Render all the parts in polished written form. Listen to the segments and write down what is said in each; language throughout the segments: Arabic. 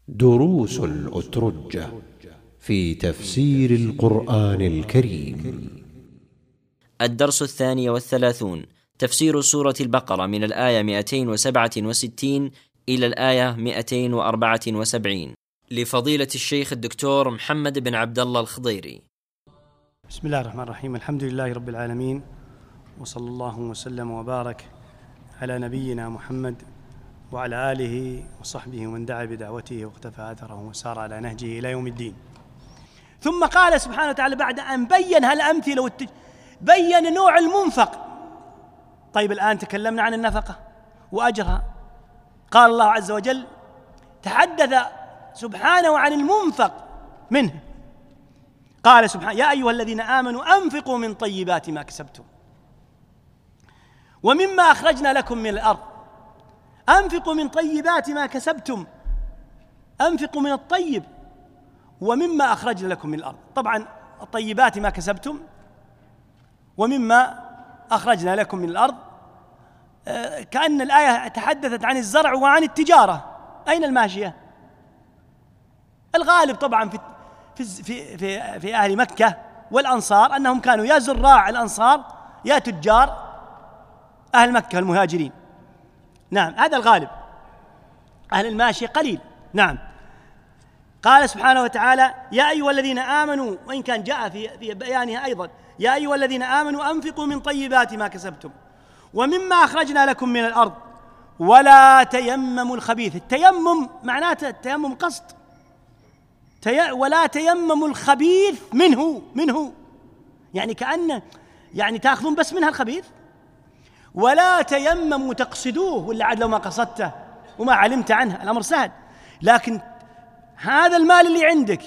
دروس الأترجة في تفسير القرآن الكريم. الدرس 32 تفسير سورة البقرة من الآية 267 إلى الآية 274 لفضيلة الشيخ الدكتور محمد بن عبد الله الخضيري. بسم الله الرحمن الرحيم. الحمد لله رب العالمين، وصلى الله وسلم وبارك على نبينا محمد وعلى آله وصحبه ومن دعا بدعوته واقتفى أثره وسار على نهجه إلى يوم الدين. ثم قال سبحانه وتعالى بعد أن بين هالأمثلة بين نوع المنفق. طيب الآن تكلمنا عن النفقة وأجرها. قال الله عز وجل تحدث سبحانه عن المنفق منه. قال سبحانه يا أيها الذين آمنوا أنفقوا من طيبات ما كسبتم ومما أخرجنا لكم من الأرض. أنفقوا من طيبات ما كسبتم، أنفقوا من الطيب ومما أخرجنا لكم من الأرض. طبعا الطيبات ما كسبتم ومما أخرجنا لكم من الأرض، كأن الآية تحدثت عن الزرع وعن التجارة. أين الماشية؟ الغالب طبعا في أهل مكة والأنصار أنهم كانوا يا زراع الأنصار يا تجار أهل مكة المهاجرين. نعم، هذا الغالب. أهل الماشية قليل. نعم. قال سبحانه وتعالى يا أيها الذين آمنوا، وإن كان جاء في بيانها أيضا يا أيها الذين آمنوا أنفقوا من طيبات ما كسبتم ومما أخرجنا لكم من الأرض ولا تيمموا الخبيث. التيمم معناته التيمم قصد. ولا تيمموا الخبيث منه يعني كأنه يعني تأخذون بس منها الخبيث. ولا تيمموا تقصدوه، ولا عاد لو ما قصدته وما علمت عنه الأمر سهل، لكن هذا المال اللي عندك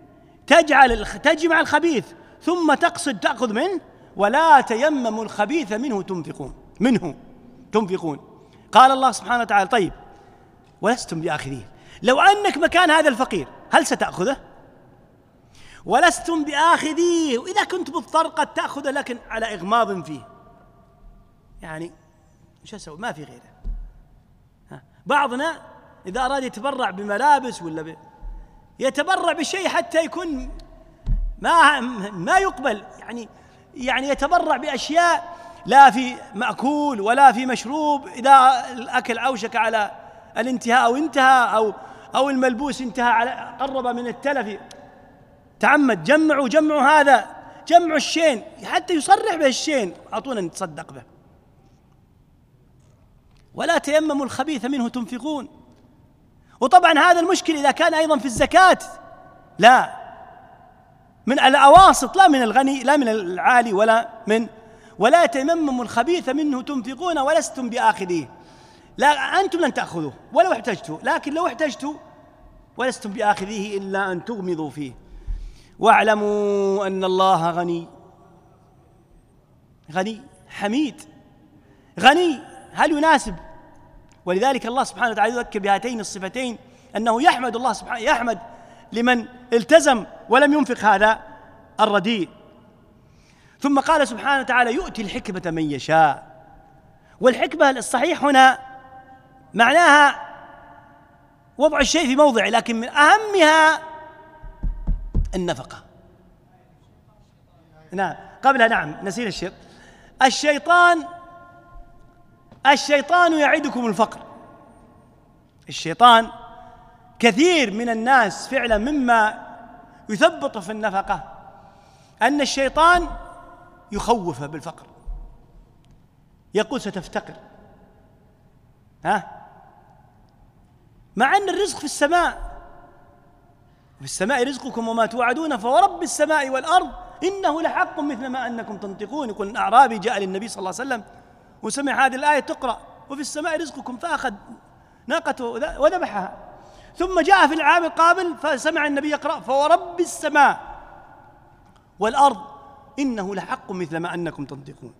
تجمع الخبيث ثم تقصد تأخذ منه. ولا تيمموا الخبيث منه تنفقون. قال الله سبحانه وتعالى طيب ولستم بآخذيه. لو أنك مكان هذا الفقير هل ستأخذه؟ ولستم بآخذيه، وإذا كنت مضطر قد تأخذه لكن على إغماض فيه، يعني مش أسوي ما في غيره. بعضنا إذا أراد يتبرع بملابس ولا يتبرع بشيء حتى يكون ما يقبل، يعني يتبرع بأشياء لا في مأكول ولا في مشروب. إذا الأكل أوشك على الانتهاء أو انتهى أو الملبوس انتهى على قرب من التلف، تعمد جمعوا هذا، جمعوا الشين حتى يصرح به الشين، أعطونا نتصدق به. ولا تيمموا الخبيث منه تنفقون. وطبعا هذا المشكل إذا كان أيضا في الزكاة، لا من الأواسط، لا من الغني لا من العالي ولا تيمموا الخبيث منه تنفقون ولستم بآخذيه. لا أنتم لن تأخذوه ولو احتجتوا، لكن لو احتجتوا ولستم بآخذيه إلا أن تغمضوا فيه. واعلموا أن الله غني حميد. غني هل يناسب؟ ولذلك الله سبحانه وتعالى يذكر بهاتين الصفتين أنه يحمد الله سبحانه، يحمد لمن التزم ولم ينفق هذا الرديء. ثم قال سبحانه وتعالى يؤتي الحكمة من يشاء. والحكمة الصحيح هنا معناها وضع الشيء في موضعه، لكن من أهمها النفقة. نعم قبلها نعم نسينا الشيء. الشيطان يعدكم الفقر. الشيطان كثير من الناس فعلا مما يثبط في النفقة أن الشيطان يخوفه بالفقر، يقول ستفتقر، مع أن الرزق في السماء رزقكم وما توعدون فورب السماء والأرض إنه لحق مثل ما أنكم تنطقون. يقول أن أعرابي جاء للنبي صلى الله عليه وسلم وسمع هذه الآية تقرأ وفي السماء رزقكم، فأخذ ناقته وذبحها. ثم جاء في العام القابل فسمع النبي يقرأ فورب السماء والأرض إنه لحق مثل ما أنكم تنطقون.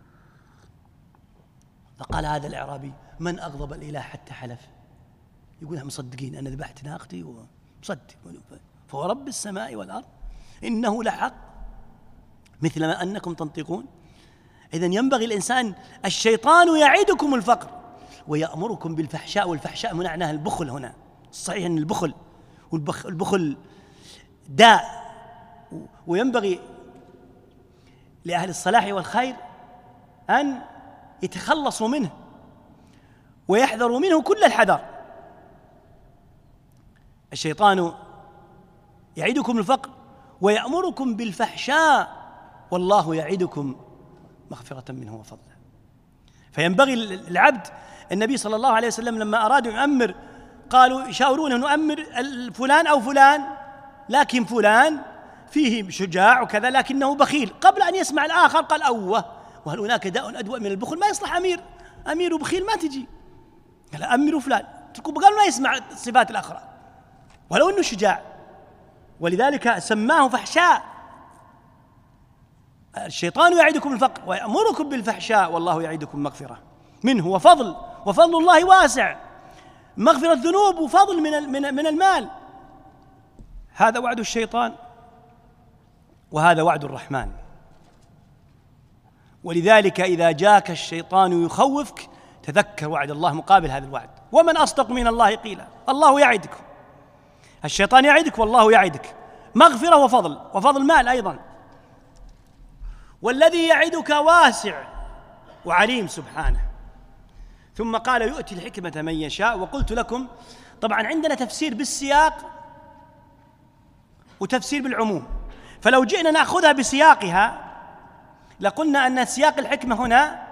فقال هذا الأعرابي من أغضب الإله حتى حلف؟ يقول مصدقين أنا ذبحت ناقتي ومصدق فورب السماء والأرض إنه لحق مثل ما أنكم تنطقون. إذن ينبغي الإنسان، الشيطان يعدكم الفقر ويأمركم بالفحشاء، والفحشاء معناها البخل. هنا الصحيح أن البخل والبخل داء، وينبغي لأهل الصلاح والخير أن يتخلصوا منه ويحذروا منه كل الحذر. الشيطان يعدكم الفقر ويأمركم بالفحشاء والله يعدكم مغفرة منه وفضلا. فينبغي العبد، النبي صلى الله عليه وسلم لما أرادوا يؤمر قالوا يشاورونه نؤمر فلان أو فلان، لكن فلان فيه شجاع وكذا لكنه بخيل. قبل أن يسمع الآخر قال أوه، وهل هناك داء أدوأ من البخل؟ ما يصلح أمير وبخيل ما تجي. قال أمر فلان، قال ما يسمع الصفات الأخرى ولو أنه شجاع، ولذلك سماه فحشاء. الشيطان يعدكم الفقر ويأمركم بالفحشاء والله يعدكم مغفرة منه وفضل الله واسع، مغفرة الذنوب وفضل من المال. هذا وعد الشيطان وهذا وعد الرحمن. ولذلك إذا جاك الشيطان يخوفك تذكر وعد الله مقابل هذا الوعد. ومن أصدق من الله قيلا. الله يعدك، الشيطان يعدك والله يعدك مغفرة وفضل مال أيضا. والذي يعدك واسع وعليم سبحانه. ثم قال يؤتي الحكمة من يشاء. وقلت لكم طبعا عندنا تفسير بالسياق وتفسير بالعموم، فلو جئنا نأخذها بسياقها لقلنا أن سياق الحكمة هنا،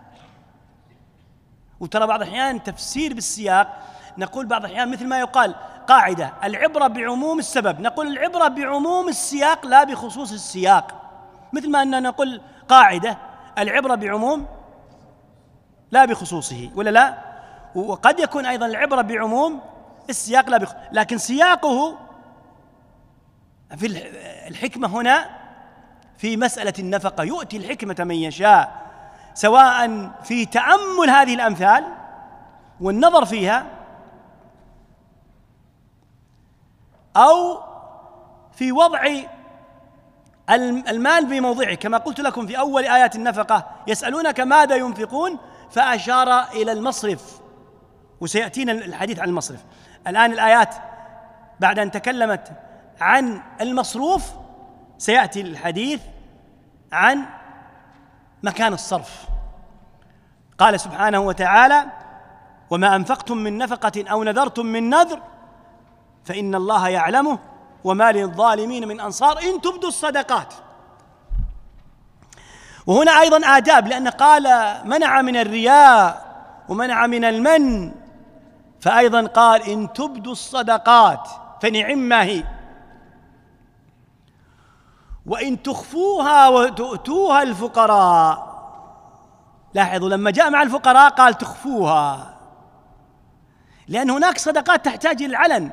وترى بعض الأحيان تفسير بالسياق نقول بعض الأحيان مثل ما يقال قاعدة العبرة بعموم السبب، نقول العبرة بعموم السياق لا بخصوص السياق، مثل ما أننا نقول قاعدة العبرة بعموم لا بخصوصه، ولا لا؟ وقد يكون أيضا العبرة بعموم السياق لا لكن سياقه في الحكمة هنا في مسألة النفقة. يؤتي الحكمة من يشاء، سواء في تأمل هذه الأمثال والنظر فيها أو في وضع المال في موضعه، كما قلت لكم في أول آيات النفقة يسألونك ماذا ينفقون فأشار إلى المصرف، وسيأتينا الحديث عن المصرف. الآن الآيات بعد أن تكلمت عن المصروف سيأتي الحديث عن مكان الصرف. قال سبحانه وتعالى وما أنفقتم من نفقة أو نذرتم من نذر فإن الله يعلمه وما للظالمين من أنصار إن تبدوا الصدقات. وهنا أيضا آداب، لأن قال منع من الرياء ومنع من المن، فأيضا قال إن تبدوا الصدقات فنعما هي، وإن تخفوها وتؤتوها الفقراء. لاحظوا لما جاء مع الفقراء قال تخفوها، لأن هناك صدقات تحتاج إلى العلن،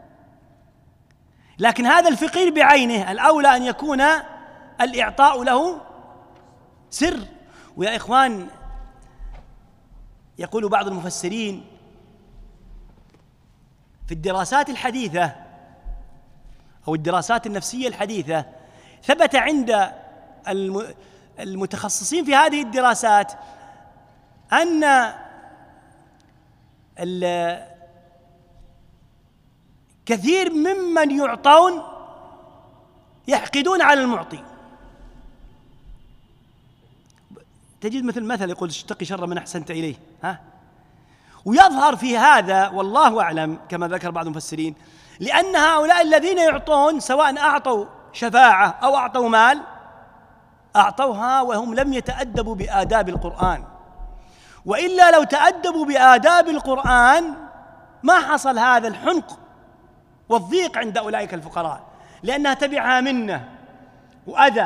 لكن هذا الفقير بعينه الأولى أن يكون الإعطاء له سر. ويا إخوان يقول بعض المفسرين في الدراسات الحديثة أو الدراسات النفسية الحديثة ثبت عند المتخصصين في هذه الدراسات أن كثير ممن يعطون يحقدون على المعطي. تجد مثل يقول اشتقي شر من أحسنت إليه، ويظهر في هذا والله أعلم كما ذكر بعض المفسرين لأن هؤلاء الذين يعطون سواء أعطوا شفاعة أو أعطوا مال أعطوها وهم لم يتأدبوا بآداب القرآن، وإلا لو تأدبوا بآداب القرآن ما حصل هذا الحنق والضيق عند أولئك الفقراء، لأنها تبعها منة وأذى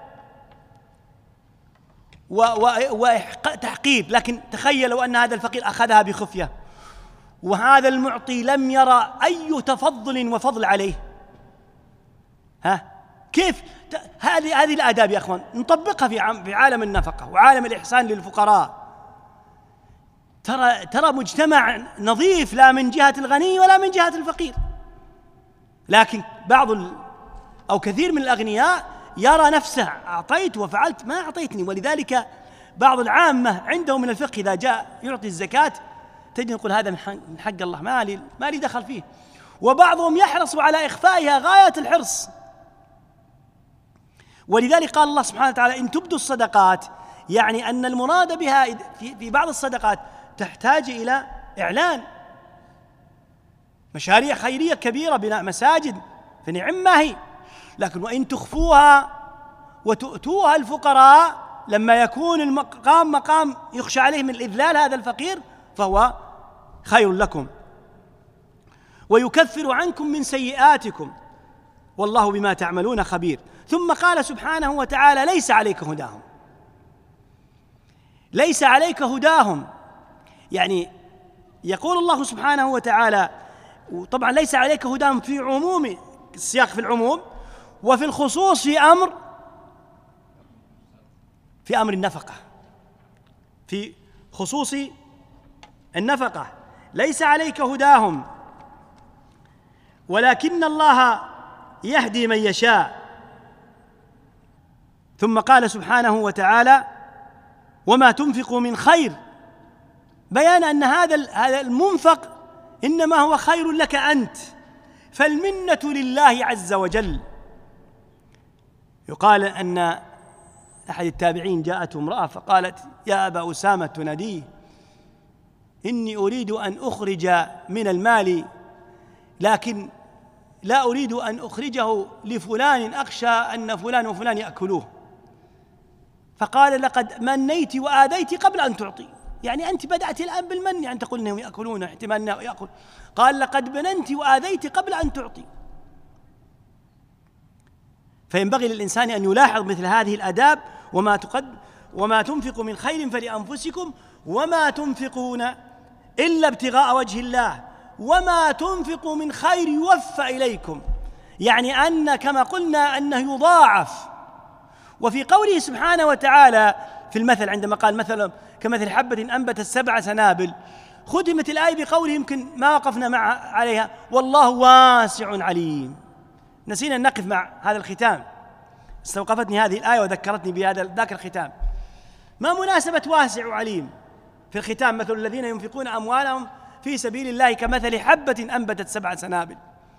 وتحقير. لكن تخيلوا أن هذا الفقير أخذها بخفية وهذا المعطي لم يرى أي تفضل وفضل عليه. كيف هذه الآداب يا أخوان نطبقها في عالم النفقة وعالم الإحسان للفقراء. ترى مجتمع نظيف لا من جهة الغني ولا من جهة الفقير، لكن أو كثير من الأغنياء يرى نفسه أعطيت وفعلت ما أعطيتني. ولذلك بعض العامة عندهم من الفقه إذا جاء يعطي الزكاة تجد يقول هذا من حق الله ما لي دخل فيه، وبعضهم يحرص على إخفائها غاية الحرص. ولذلك قال الله سبحانه وتعالى: إن تبدوا الصدقات، يعني أن المراد بها في بعض الصدقات تحتاج إلى إعلان، مشاريع خيرية كبيرة، بناء مساجد، فنعم ما هي. لكن وإن تخفوها وتؤتوها الفقراء، لما يكون المقام مقام يخشى عليه من الإذلال هذا الفقير، فهو خير لكم، ويكفر عنكم من سيئاتكم والله بما تعملون خبير. ثم قال سبحانه وتعالى: ليس عليك هداهم. ليس عليك هداهم، يعني يقول الله سبحانه وتعالى، طبعا ليس عليك هداهم في عموم السياق، في العموم، وفي الخصوص في أمر النفقة، في خصوص النفقة. ليس عليك هداهم ولكن الله يهدي من يشاء. ثم قال سبحانه وتعالى: وما تنفقوا من خير، بيان أن هذا المنفق إنما هو خير لك أنت، فالمنة لله عز وجل. يقال أن أحد التابعين جاءته امرأة فقالت: يا أبا أسامة تناديه، إني أريد أن أخرج من المال، لكن لا أريد أن أخرجه لفلان، أخشى أن فلان وفلان يأكلوه. فقال: لقد منيت وآذيت قبل أن تعطي، يعني أنت بدأت الآن بالمن، يعني تقول أنهم يأكلون، احتمال أنه يأكل. قال: لقد مننت وآذيت قبل أن تعطي. فينبغي للإنسان أن يلاحظ مثل هذه الآداب. وما تنفقوا من خير فلأنفسكم وما تنفقون إلا ابتغاء وجه الله وما تنفقوا من خير يوفى إليكم، يعني أن كما قلنا أنه يضاعف. وفي قوله سبحانه وتعالى في المثل، عندما قال مثلا كمثل حبة أنبتت 7 سنابل، ختمت الآية بقوله يمكن ما وقفنا عليها: والله واسع عليم. نسينا أن نقف مع هذا الختام، استوقفتني هذه الآية وذكرتني بهذا ذاك الختام. ما مناسبة واسع عليم في الختام؟ مثل الذين ينفقون أموالهم في سبيل الله كمثل حبة أنبتت 7 سنابل.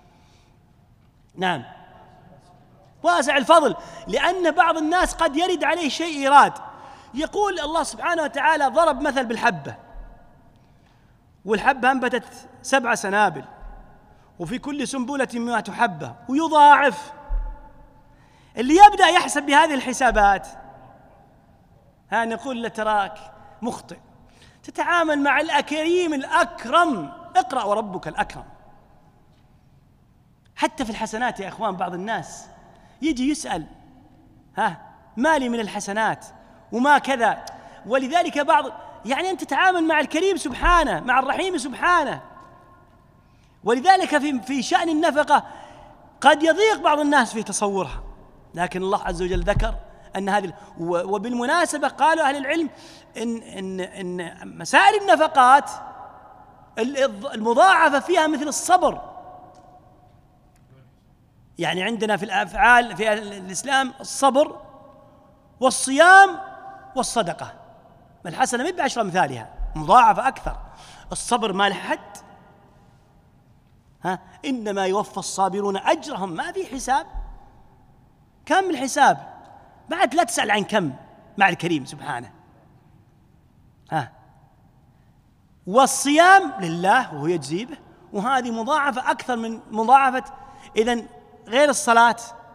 نعم، واسع الفضل، لأن بعض الناس قد يرد عليه شيء إيراد. يقول الله سبحانه وتعالى ضرب مثل بالحبة، والحبة أنبتت 7 سنابل، وفي كل سنبلة 100 حبة، ويضاعف. اللي يبدأ يحسب بهذه الحسابات نقول له: تراك مخطئ، تتعامل مع الكريم الأكرم، اقرأ وربك الأكرم. حتى في الحسنات يا إخوان، بعض الناس يجي يسأل: ما لي من الحسنات وما كذا. ولذلك يعني أنت تتعامل مع الكريم سبحانه، مع الرحيم سبحانه. ولذلك في شأن النفقة قد يضيق بعض الناس في تصورها، لكن الله عز وجل ذكر أن هذه. وبالمناسبة قالوا أهل العلم إن مسائل النفقات المضاعفة فيها مثل الصبر. يعني عندنا في الأفعال في الإسلام الصبر والصيام والصدقة، الحسنة ما ب10 أمثالها، مضاعفة أكثر. الصبر ما له حد، إنما يوفى الصابرون أجرهم، ما في حساب. كم الحساب؟ بعد لا تسأل عن كم مع الكريم سبحانه. والصيام لله وهو يجزي به، وهذه مضاعفة أكثر من مضاعفة. إذن غير الصلاة،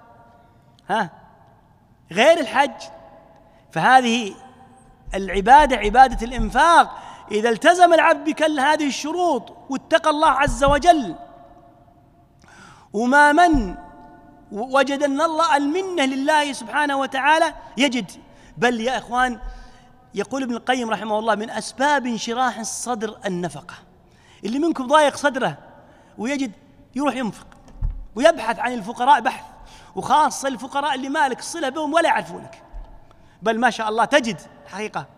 غير الحج، فهذه العبادة عبادة الإنفاق إذا التزم العبد بكل هذه الشروط واتقى الله عز وجل وما من وجد أن الله المنة لله سبحانه وتعالى يجد. بل يا إخوان، يقول ابن القيم رحمه الله: من أسباب انشراح الصدر النفقة. اللي منكم ضايق صدره ويجد يروح ينفق ويبحث عن الفقراء بحث، وخاصة الفقراء اللي مالك الصلة بهم ولا يعرفونك. بل ما شاء الله تجد حقيقة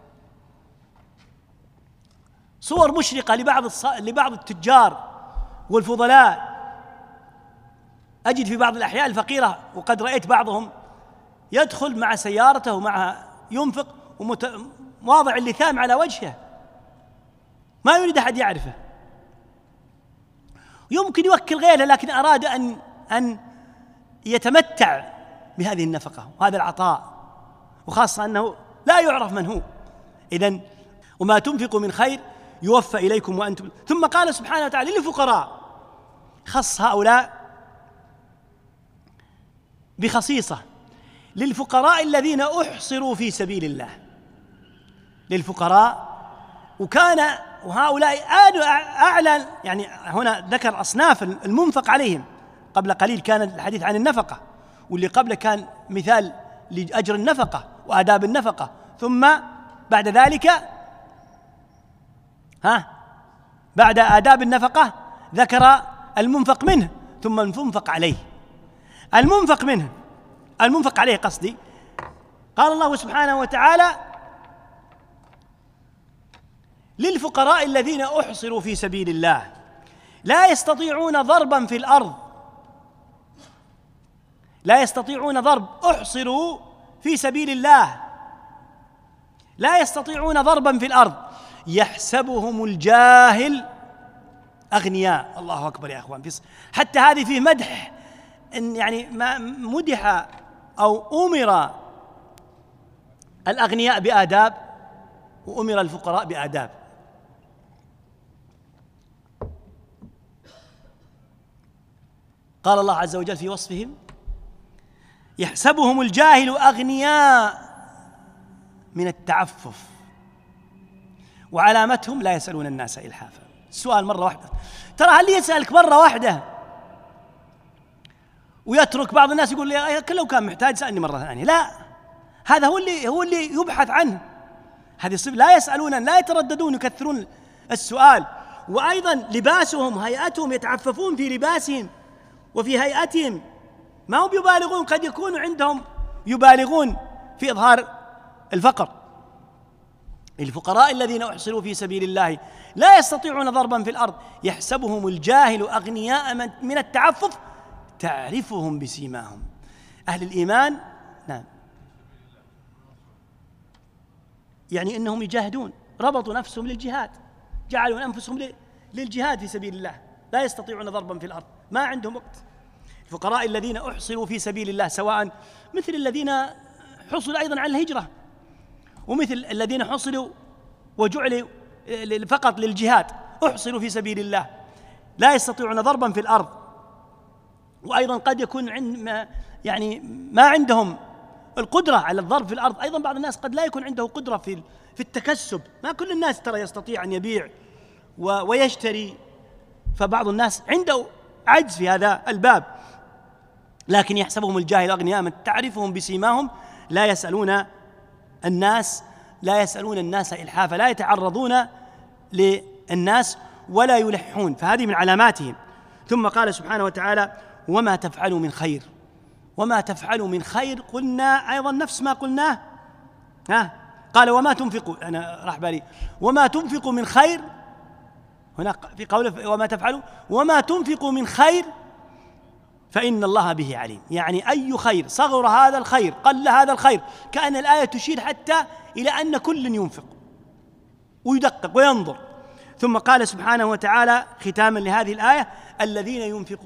صور مشرقة لبعض التجار والفضلاء. أجد في بعض الأحياء الفقيرة، وقد رأيت بعضهم يدخل مع سيارته ومع ينفق وواضع اللثام على وجهه، ما يريد أحد يعرفه. يمكن يوكل غيره، لكن أراد أن يتمتع بهذه النفقة وهذا العطاء، وخاصة أنه لا يعرف من هو. إذن وما تنفقوا من خير يوفى إليكم وأنتم. ثم قال سبحانه وتعالى للفقراء، خص هؤلاء بخصيصة، للفقراء الذين أحصروا في سبيل الله، للفقراء. وهؤلاء أعلى، يعني هنا ذكر أصناف المنفق عليهم. قبل قليل كان الحديث عن النفقة، واللي قبله كان مثال لأجر النفقة وآداب النفقة، ثم بعد ذلك بعد آداب النفقة ذكر المنفق منه، ثم المنفق عليه. المنفق عليه قصدي، قال الله سبحانه وتعالى للفقراء الذين أحصروا في سبيل الله لا يستطيعون ضربا في الأرض، لا يستطيعون ضرب، أحصروا في سبيل الله لا يستطيعون ضربا في الأرض، يحسبهم الجاهل أغنياء. الله أكبر يا أخوان، حتى هذه فيه مدح، إن يعني ما مدح أو أمر الأغنياء بآداب وأمر الفقراء بآداب. قال الله عز وجل في وصفهم يحسبهم الجاهل أغنياء من التعفف، وعلامتهم لا يسألون الناس إلحافا. السؤال مرة واحدة، ترى هل يسألك مرة واحدة ويترك بعض الناس يقول لي لو كان محتاج سألني مرة ثانية؟ لا، هذا هو اللي يبحث عنه. هذه الصفة، لا يسألون، لا يترددون، يكثرون السؤال. وأيضا لباسهم، هيئتهم، يتعففون في لباسهم وفي هيئتهم، ما هم يبالغون، قد يكون عندهم يبالغون في إظهار الفقر. الفقراء الذين أحصروا في سبيل الله لا يستطيعون ضربا في الأرض، يحسبهم الجاهل أغنياء من التعفف، تعرفهم بسيماهم. أهل الإيمان، نعم، يعني أنهم يجاهدون، ربطوا نفسهم للجهاد، جعلوا أنفسهم للجهاد في سبيل الله، لا يستطيعون ضربا في الأرض، ما عندهم وقت. الفقراء الذين أحصروا في سبيل الله، سواء مثل الذين حصلوا أيضا على الهجرة، ومثل الذين حصلوا وجعلوا فقط للجهاد، أحصروا في سبيل الله لا يستطيعون ضربا في الأرض. وأيضا قد يكون يعني ما عندهم القدرة على الضرب في الأرض. أيضا بعض الناس قد لا يكون عنده قدرة في التكسب، ما كل الناس ترى يستطيع أن يبيع ويشتري، فبعض الناس عنده عجز في هذا الباب. لكن يحسبهم الجاهل أغنياء من تعرفهم بسيماهم لا يسألون الناس إلحافا، لا يتعرضون للناس ولا يلحون، فهذه من علاماتهم. ثم قال سبحانه وتعالى وما تفعلوا من خير، قلنا أيضا نفس ما قلناه، قال وما تنفقوا، أنا راح بالي وما تنفقوا من خير، هنا في قوله وما تنفقوا من خير فإن الله به عليم. يعني أي خير، صغر هذا الخير، قل هذا الخير، كأن الآية تشير حتى إلى أن كل ينفق ويدقق وينظر. ثم قال سبحانه وتعالى ختاما لهذه الآية الذين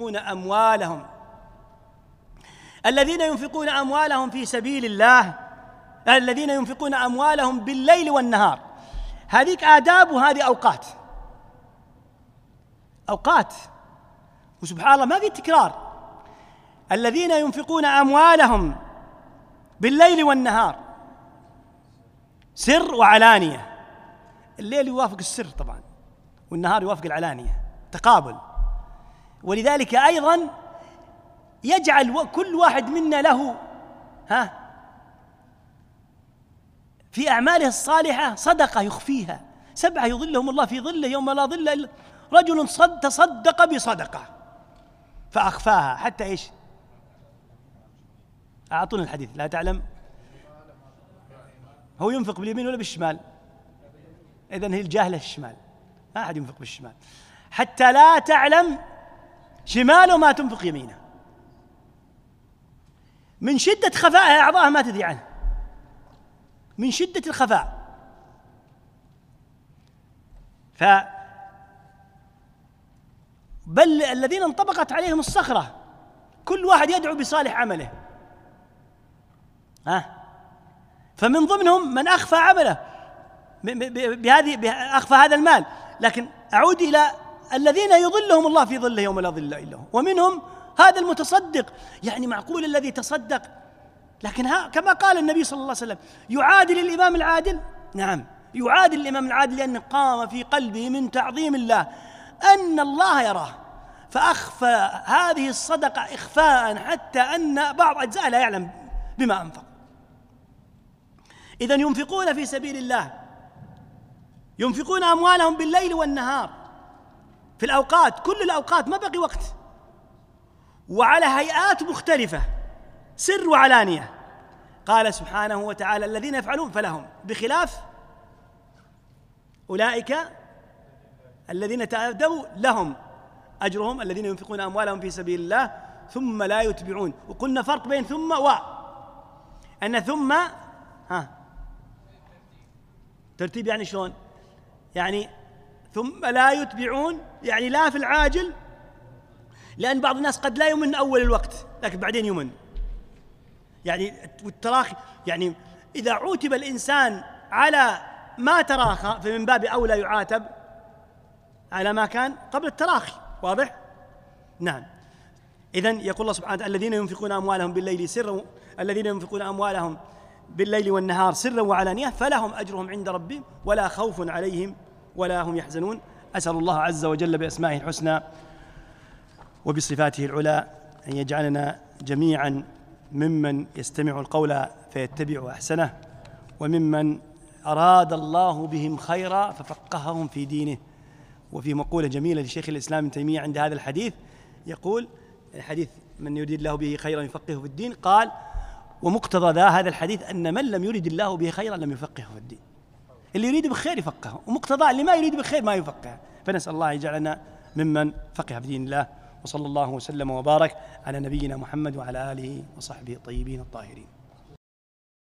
ينفقون أموالهم في سبيل الله، الذين ينفقون أموالهم بالليل والنهار. هذيك آداب وهذه أوقات، وسبحان الله ما في تكرار. الذين ينفقون أموالهم بالليل والنهار، سر وعلانية. الليل يوافق السر طبعا، والنهار يوافق العلانية، تقابل. ولذلك أيضا يجعل كل واحد منا له في أعماله الصالحة صدقة يخفيها. 7 يظلهم الله في ظله يوم لا ظل إلا رجل تصدق بصدقة فأخفاها حتى إيش؟ أعطونا الحديث. لا تعلم هو ينفق باليمين ولا بالشمال؟ إذن هي الجاهلة الشمال، ما أحد ينفق بالشمال، حتى لا تعلم شماله ما تنفق يمينه، من شدة خفائها أعضاءها ما تدري عنه، من شدة الخفاء. بل الذين انطبقت عليهم الصخرة، كل واحد يدعو بصالح عمله. فمن ضمنهم من أخفى عمله أخفى هذا المال. لكن أعود إلى الذين يظلهم الله في ظله يوم لا ظل إلا هو، ومنهم هذا المتصدق. يعني معقول الذي تصدق، لكن كما قال النبي صلى الله عليه وسلم يعادل الإمام العادل. نعم، يعادل الإمام العادل لأنه قام في قلبه من تعظيم الله أن الله يراه، فأخفى هذه الصدقة إخفاء حتى أن بعض أجزاء لا يعلم بما أنفق. إذن ينفقون في سبيل الله، ينفقون أموالهم بالليل والنهار في الأوقات، كل الأوقات، ما بقي وقت، وعلى هيئات مختلفة، سر وعلانية. قال سبحانه وتعالى الذين يفعلون فلهم، بخلاف أولئك الذين تأدبوا لهم أجرهم الذين ينفقون أموالهم في سبيل الله ثم لا يتبعون. وقلنا فرق بين ثم أن ثم ترتيب، يعني شلون؟ يعني ثم لا يتبعون، يعني لا في العاجل، لأن بعض الناس قد لا يمن أول الوقت لكن بعدين يمن، يعني والتراخي، يعني إذا عوتب الإنسان على ما تراخى فمن باب أولى يعاتب على ما كان قبل التراخي. واضح؟ نعم. إذن يقول الله سبحانه وتعالى الذين ينفقون أموالهم بالليل سرا، الذين ينفقون أموالهم بالليل والنهار سرا وعلانية فلهم أجرهم عند ربهم ولا خوف عليهم ولا هم يحزنون. أسأل الله عز وجل بأسمائه الحسنى وبصفاته العلى أن يجعلنا جميعا ممن يستمع القول فيتبع أحسنه، وممن أراد الله بهم خيرا ففقههم في دينه. وفي مقولة جميلة لشيخ الإسلام ابن تيمية عند هذا الحديث، يقول الحديث من يريد الله به خيرا يفقهه في الدين، قال ومقتضى هذا الحديث أن من لم يريد الله به خيرا لم يفقهه في الدين. اللي يريد بالخير يفقهه، ومقتضى اللي ما يريد بالخير ما يفقهه. فنسأل الله يجعلنا ممن فقه في دين الله. وصلى الله وسلم وبارك على نبينا محمد وعلى آله وصحبه الطيبين الطاهرين.